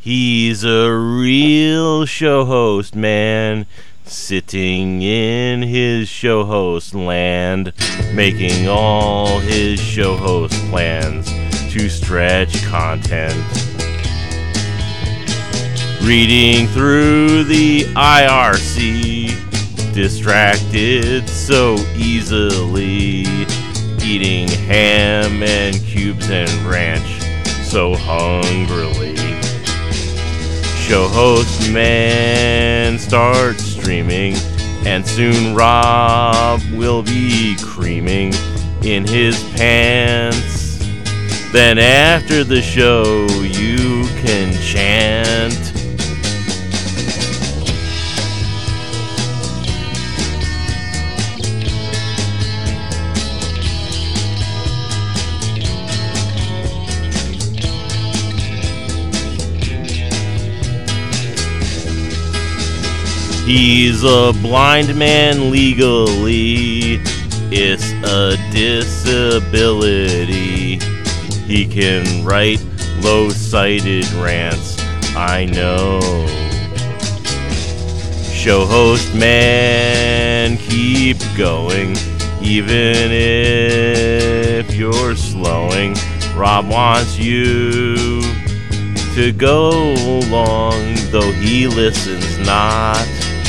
He's a real show host, man, sitting in his show host land, making all his show host plans to stretch content. Reading through the IRC, distracted so easily, eating ham and cubes and ranch so hungrily. Show host man starts streaming, and soon Rob will be creaming in his pants. Then after the show you can chant. He's a blind man legally, it's a disability. He can write low-sighted rants, I know. Show host man, keep going, even if you're slowing. Rob wants you to go along, though he listens not.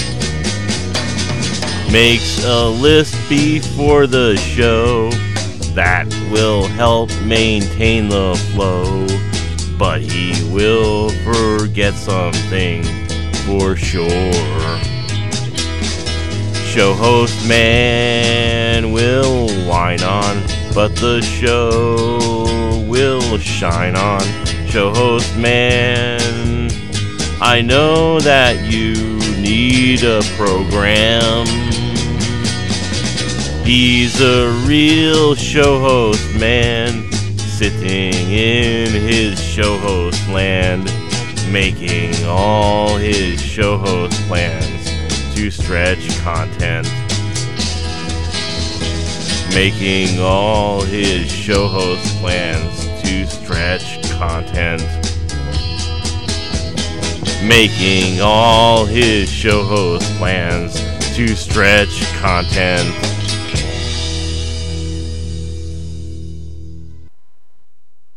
Makes a list before the show that will help maintain the flow, but he will forget something for sure. Show host man will whine on, but the show will shine on. Show host man, I know that you need a program. He's a real show host man, sitting in his show host land, making all his show host plans to stretch content. Making all his show host plans to stretch content. Making all his show host plans to stretch content.